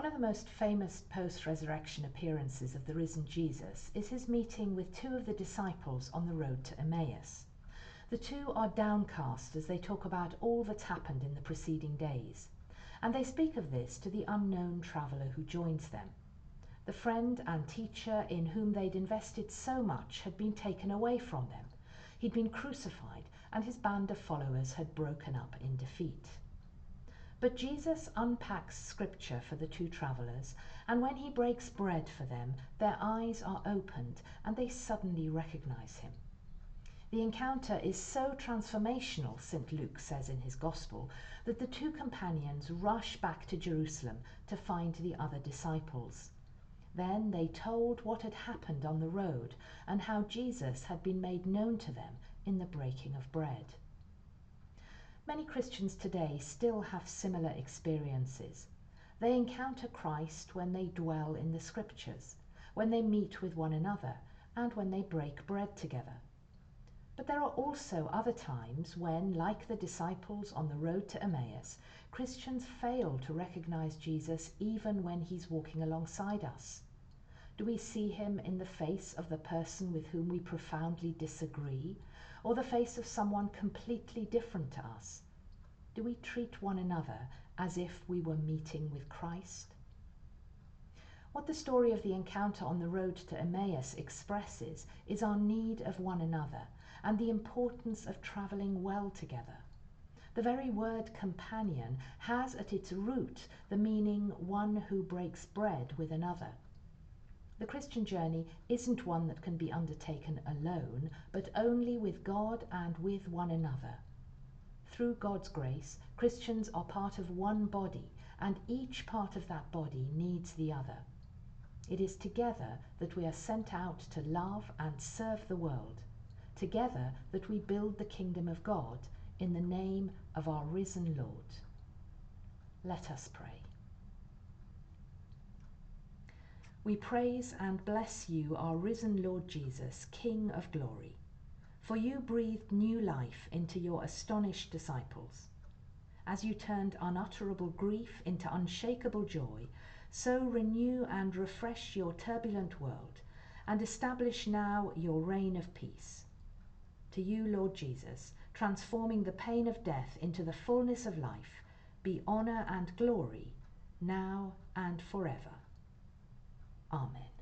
One of the most famous post-resurrection appearances of the risen Jesus is his meeting with two of the disciples on the road to Emmaus. The two are downcast as they talk about all that's happened in the preceding days, and they speak of this to the unknown traveller who joins them. The friend and teacher in whom they'd invested so much had been taken away from them. He'd been crucified, and his band of followers had broken up in defeat. But Jesus unpacks scripture for the two travellers, and when he breaks bread for them, their eyes are opened and they suddenly recognize him. The encounter is so transformational, St. Luke says in his Gospel, that the two companions rush back to Jerusalem to find the other disciples. Then they told what had happened on the road and how Jesus had been made known to them in the breaking of bread. Many Christians today still have similar experiences. They encounter Christ when they dwell in the Scriptures, when they meet with one another, and when they break bread together. But there are also other times when, like the disciples on the road to Emmaus, Christians fail to recognize Jesus even when he's walking alongside us. Do we see him in the face of the person with whom we profoundly disagree, or the face of someone completely different to us? Do we treat one another as if we were meeting with Christ? What the story of the encounter on the road to Emmaus expresses is our need of one another and the importance of travelling well together. The very word companion has at its root the meaning one who breaks bread with another. The Christian journey isn't one that can be undertaken alone, but only with God and with one another. Through God's grace, Christians are part of one body, and each part of that body needs the other. It is together that we are sent out to love and serve the world, together that we build the kingdom of God in the name of our risen Lord. Let us pray. We praise and bless you, our risen Lord Jesus, King of glory, for you breathed new life into your astonished disciples. As you turned unutterable grief into unshakable joy, so renew and refresh your turbulent world, and establish now your reign of peace. To you, Lord Jesus, transforming the pain of death into the fullness of life, be honour and glory, now and forever. Amen.